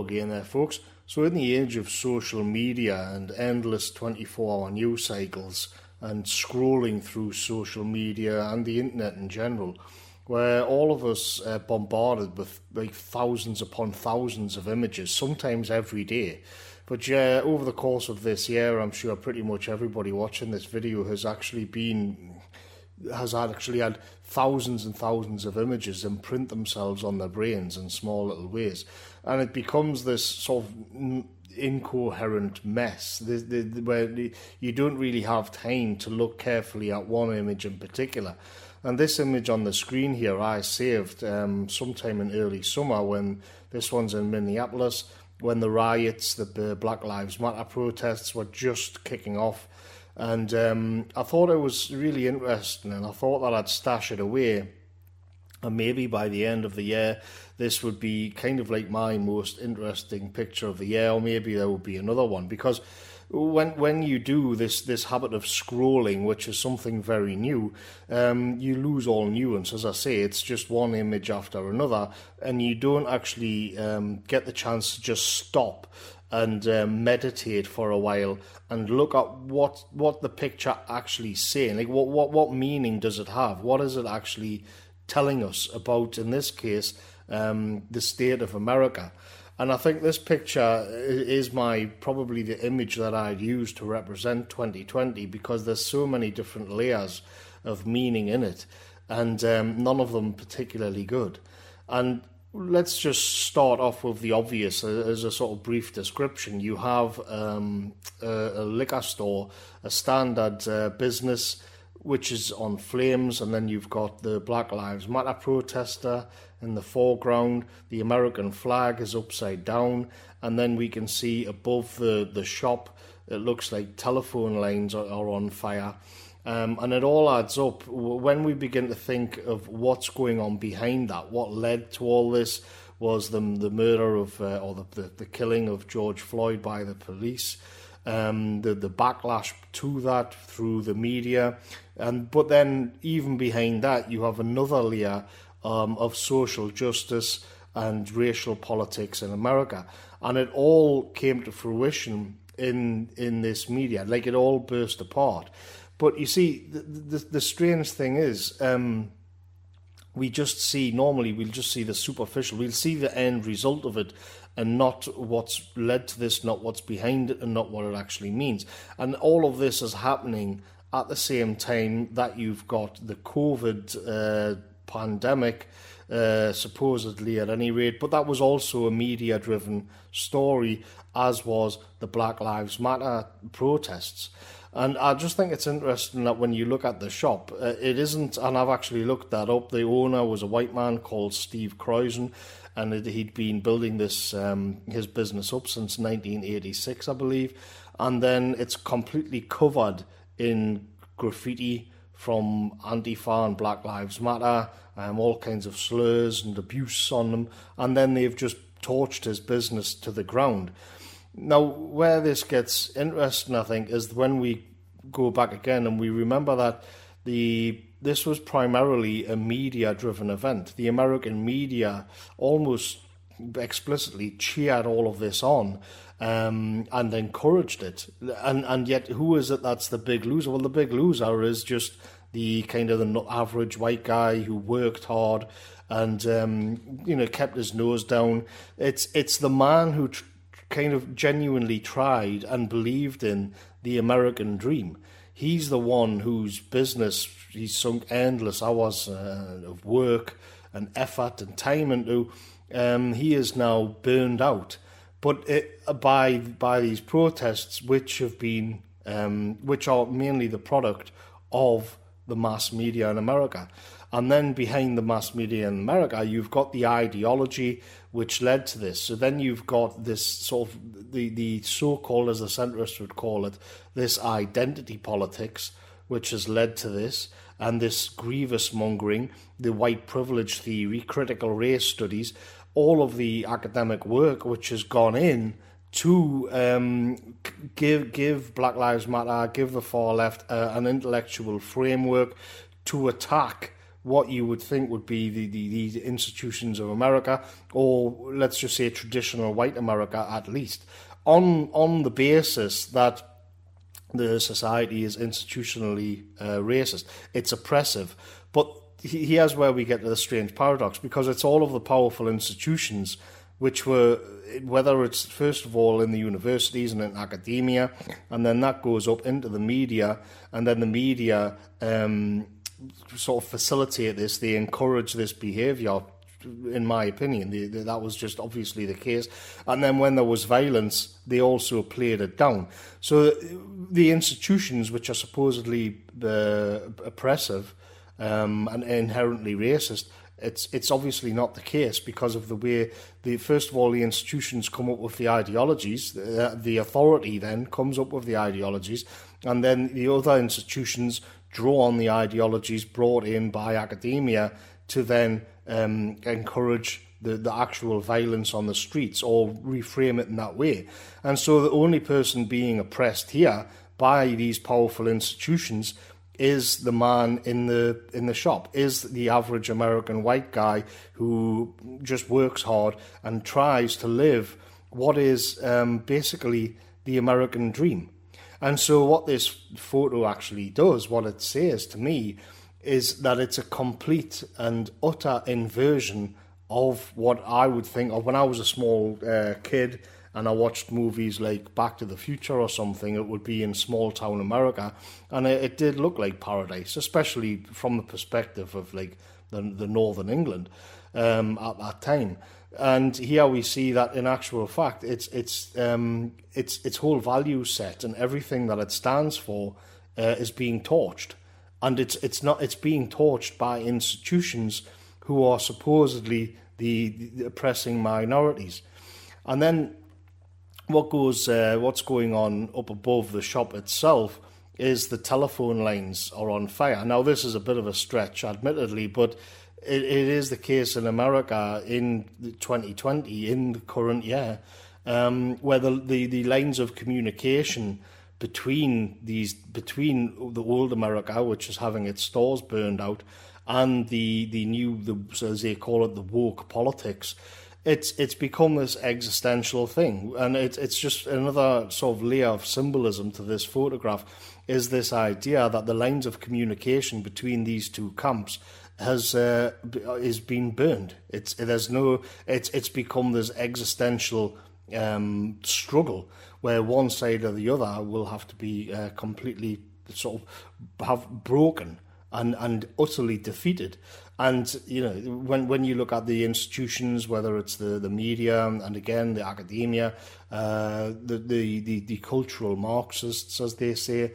again there, folks. So in the age of social media and endless 24-hour news cycles and scrolling through social media and the internet in general, where all of us are bombarded with like thousands upon thousands of images, sometimes every day. But yeah, over the course of this year, I'm sure pretty much everybody watching this video has actually had thousands and thousands of images imprint themselves on their brains in small little ways. And it becomes this sort of incoherent mess where you don't really have time to look carefully at one image in particular. And this image on the screen here I saved sometime in early summer, when this one's in Minneapolis, when the riots, the Black Lives Matter protests were just kicking off. And I thought it was really interesting, and I thought that I'd stash it away. And maybe by the end of the year, this would be kind of like my most interesting picture of the year, or maybe there would be another one. Because when you do this habit of scrolling, which is something very new, you lose all nuance. As I say, it's just one image after another, and you don't actually get the chance to just stop and meditate for a while and look at what the picture actually saying. Like what meaning does it have? What is it actually telling us about, in this case, the state of America? And I think this picture is probably the image that I'd use to represent 2020, because there's so many different layers of meaning in it, and none of them particularly good. And let's just start off with the obvious as a sort of brief description. You have a liquor store, a standard business, which is on flames, and then you've got the Black Lives Matter protester in the foreground. The American flag is upside down, and then we can see above the shop, it looks like telephone lines are on fire. And it all adds up. When we begin to think of what's going on behind that, what led to all this was the murder of, or the killing of George Floyd by the police, the backlash to that through the media, but then even behind that you have another layer of social justice and racial politics in America, and it all came to fruition in this media. Like, it all burst apart. But you see, the strange thing is, we'll just see the superficial. We'll see the end result of it, and not what's led to this, not what's behind it, and not what it actually means. And all of this is happening at the same time that you've got the COVID pandemic, supposedly at any rate, but that was also a media-driven story, as was the Black Lives Matter protests. And I just think it's interesting that when you look at the shop, it isn't, and I've actually looked that up, the owner was a white man called Steve Croisen, and he'd been building this his business up since 1986, I believe, and then it's completely covered in graffiti from Antifa and Black Lives Matter, all kinds of slurs and abuse on them, and then they've just torched his business to the ground. Now, where this gets interesting, I think, is when we go back again and we remember that this was primarily a media-driven event. The American media almost explicitly cheered all of this on and encouraged it. And yet, who is it that's the big loser? Well, the big loser is just the kind of the average white guy who worked hard and kept his nose down. It's the man who kind of genuinely tried and believed in the American dream. He's the one whose business he's sunk endless hours of work and effort and time into. He is now burned out, but by these protests, which are mainly the product of the mass media in America. And then behind the mass media in America, you've got the ideology which led to this. So then you've got this sort of, the so-called, as the centrists would call it, this identity politics, which has led to this, and this grievous mongering, the white privilege theory, critical race studies, all of the academic work which has gone in to give Black Lives Matter, give the far left an intellectual framework to attack what you would think would be the institutions of America, or let's just say traditional white America at least, on the basis that the society is institutionally racist. It's oppressive. But here's where we get to the strange paradox, because it's all of the powerful institutions which were, whether it's first of all in the universities and in academia, and then that goes up into the media, and then the media sort of facilitate this, they encourage this behaviour, in my opinion. That was just obviously the case. And then when there was violence, they also played it down. So the institutions, which are supposedly oppressive and inherently racist, it's obviously not the case, because of the way, first of all, the institutions come up with the ideologies, the authority then comes up with the ideologies, and then the other institutions draw on the ideologies brought in by academia to then encourage the actual violence on the streets, or reframe it in that way. And so the only person being oppressed here by these powerful institutions is the man in the shop, is the average American white guy who just works hard and tries to live what is basically the American dream. And so what this photo actually does, what it says to me, is that it's a complete and utter inversion of what I would think of when I was a small kid and I watched movies like Back to the Future or something. It would be in small town America, and it did look like paradise, especially from the perspective of like the Northern England at that time. And here we see that in actual fact, its whole value set and everything that it stands for is being torched, and it's being torched by institutions who are supposedly the oppressing minorities. And then what's going on up above the shop itself is the telephone lines are on fire. Now, this is a bit of a stretch, admittedly, but it is the case in America in 2020, in the current year, where the lines of communication between the old America, which is having its stores burned out, and the new, as they call it, the woke politics, it's become this existential thing. And it's just another sort of layer of symbolism to this photograph, is this idea that the lines of communication between these two camps is being burned. It's become this existential struggle where one side or the other will have to be completely sort of have broken and utterly defeated. And you know, when you look at the institutions, whether it's the media and again the academia, the cultural Marxists, as they say,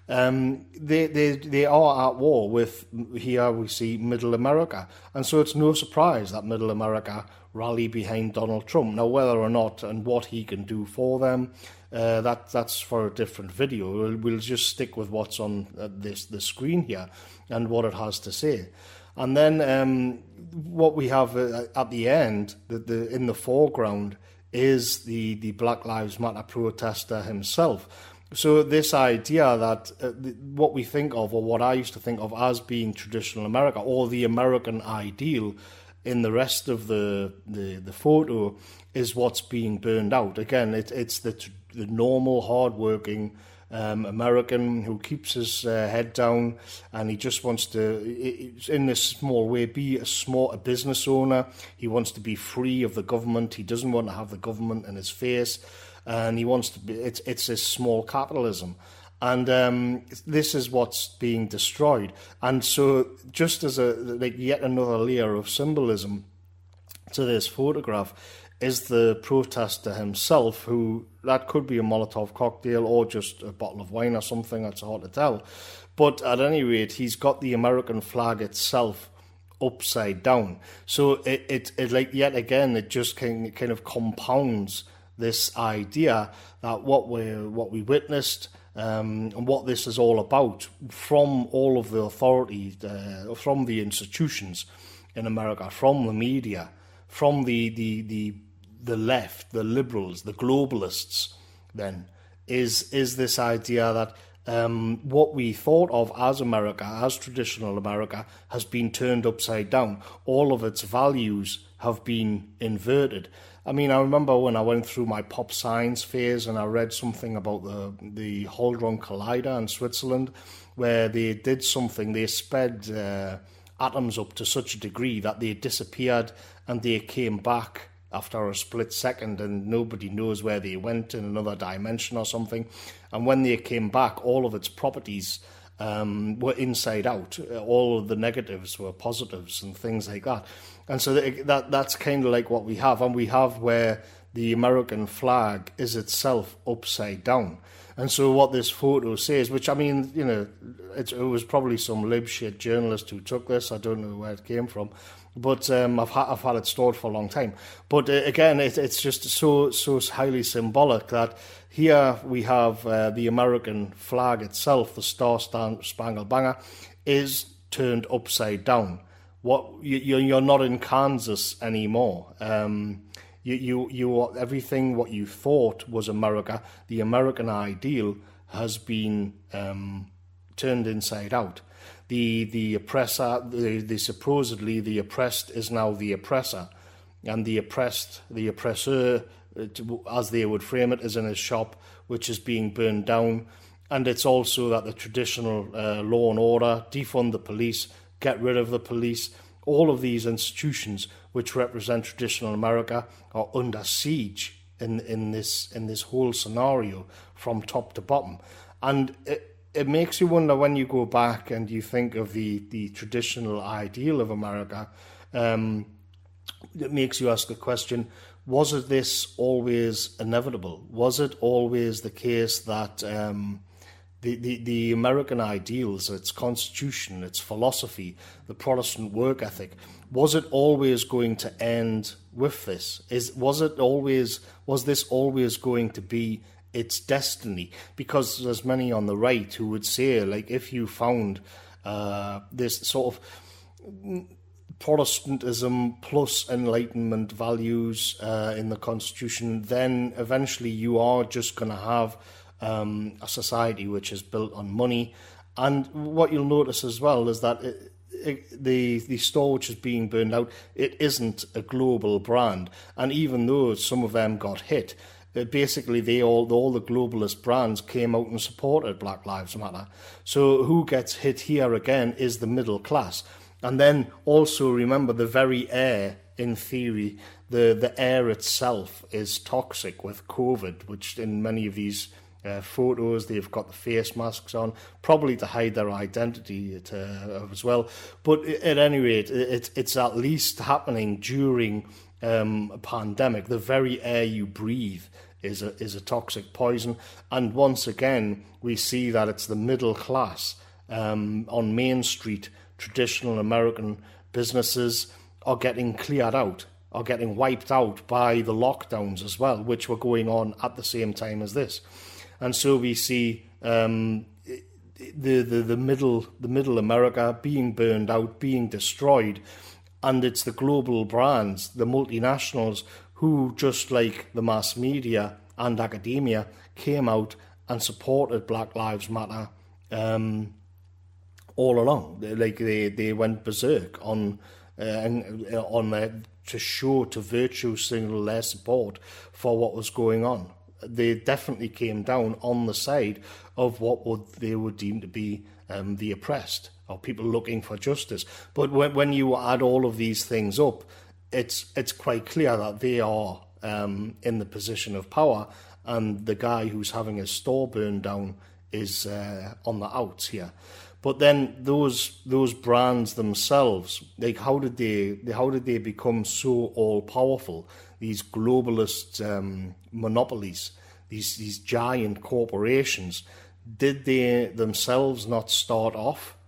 they are at war with, here we see, Middle America. And so it's no surprise that Middle America rally behind Donald Trump. Now, whether or not and what he can do for them, that's for a different video. We'll just stick with what's on the screen here and what it has to say. And then what we have at the end, in the foreground, is the Black Lives Matter protester himself. So this idea that what we think of, or what I used to think of as being traditional America, or the American ideal in the rest of the photo, is what's being burned out. Again, it's the normal, hard-working American who keeps his head down, and he just wants to, in this small way, be a business owner. He wants to be free of the government. He doesn't want to have the government in his face, and he wants to be. It's this small capitalism, and this is what's being destroyed. And so, just as yet another layer of symbolism to this photograph, is the protester himself, who, that could be a Molotov cocktail or just a bottle of wine or something, that's hard to tell. But at any rate, he's got the American flag itself upside down. So it like, yet again, it just kind of compounds this idea that what we witnessed, and what this is all about, from all of the authority, from the institutions in America, from the media, from the left, the liberals, the globalists, then is this idea that what we thought of as America, as traditional America, has been turned upside down. All of its values have been inverted. I mean, I remember when I went through my pop science phase and I read something about the Hadron Collider in Switzerland, where they did something, they sped atoms up to such a degree that they disappeared and they came back after a split second, and nobody knows where they went, in another dimension or something. And when they came back, all of its properties were inside out. All of the negatives were positives and things like that. And so that's kind of like what we have. And we have where the American flag is itself upside down. And so what this photo says, which, I mean, you know, it was probably some lib shit journalist who took this. I don't know where it came from. But I've had it stored for a long time. But again, it's just so highly symbolic that here we have the American flag itself, the Star Spangled Banner, is turned upside down. You're not in Kansas anymore. You everything what you thought was America, the American ideal, has been turned inside out. The oppressor, the supposedly the oppressed is now the oppressor, and the oppressor, as they would frame it, is in his shop, which is being burned down. And it's also that the traditional law and order, defund the police, get rid of the police, all of these institutions which represent traditional America are under siege in this whole scenario from top to bottom. And it makes you wonder, when you go back and you think of the traditional ideal of America, it makes you ask the question, was it this always inevitable? Was it always the case that the American ideals, its constitution, its philosophy, the Protestant work ethic, was it always going to end with this? Was this always going to be its destiny? Because there's many on the right who would say, like, if you found this sort of Protestantism plus Enlightenment values in the Constitution, then eventually you are just going to have a society which is built on money. And what you'll notice as well is that the store which is being burned out, it isn't a global brand. And even though some of them got hit, basically all the globalist brands came out and supported Black Lives Matter. So who gets hit here again is the middle class. And then also remember, the very air, in theory, the air itself is toxic with COVID, which in many of these photos, they've got the face masks on, probably to hide their identity as well. But at any rate, it's at least happening during a pandemic. The very air you breathe is a toxic poison. And once again, we see that it's the middle class on Main Street. Traditional American businesses are getting cleared out, are getting wiped out by the lockdowns as well, which were going on at the same time as this. And so we see the middle America being burned out, being destroyed, and it's the global brands, the multinationals, who, just like the mass media and academia, came out and supported Black Lives Matter all along. Like they went berserk on to virtue signal their support for what was going on. They definitely came down on the side of what they would deem to be the oppressed, or people looking for justice. But when you add all of these things up, it's quite clear that they are in the position of power, and the guy who's having his store burned down is on the outs here. But then those brands themselves, like, how did they become so all powerful? These globalist monopolies, these giant corporations, did they themselves not start off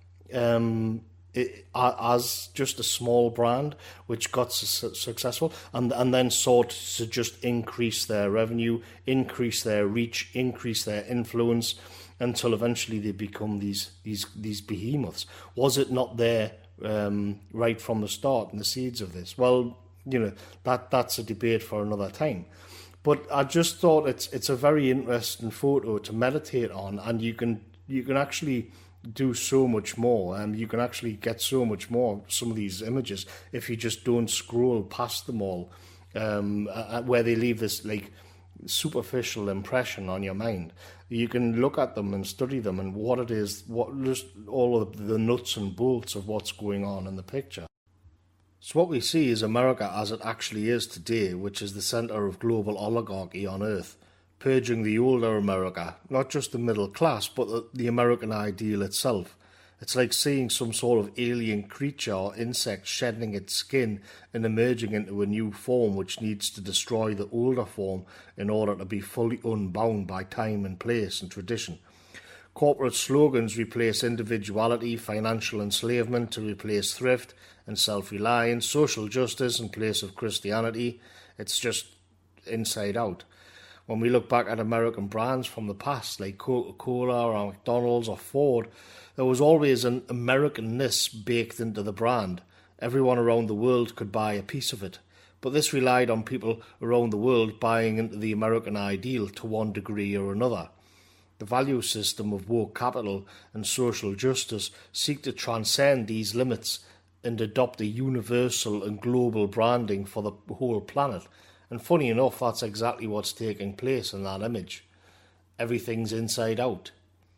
as just a small brand which got successful and then sought to just increase their revenue, increase their reach, increase their influence, until eventually they become these behemoths? Was it not there right from the start in the seeds of this? Well, you know, that's a debate for another time. But I just thought it's a very interesting photo to meditate on, and you can you can actually do so much more. You can actually get so much more some of these images if you just don't scroll past them all, where they leave this like superficial impression on your mind. You can look at them and study them and what it is, what just all of the nuts and bolts of what's going on in the picture. So what we see is America as it actually is today, which is the centre of global oligarchy on Earth, purging the older America, not just the middle class, but the American ideal itself. It's like seeing some sort of alien creature or insect shedding its skin and emerging into a new form which needs to destroy the older form in order to be fully unbound by time and place and tradition. Corporate slogans replace individuality, financial enslavement to replace thrift and self-reliance, social justice in place of Christianity. It's just inside out. When we look back at American brands from the past, like Coca-Cola or McDonald's or Ford, there was always an Americanness baked into the brand. Everyone around the world could buy a piece of it. But this relied on people around the world buying into the American ideal to one degree or another. The value system of woke capital and social justice seek to transcend these limits and adopt a universal and global branding for the whole planet. And funny enough, that's exactly what's taking place in that image. Everything's inside out.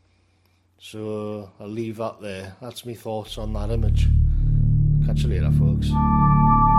So I'll leave that there. That's my thoughts on that image. Catch you later, folks.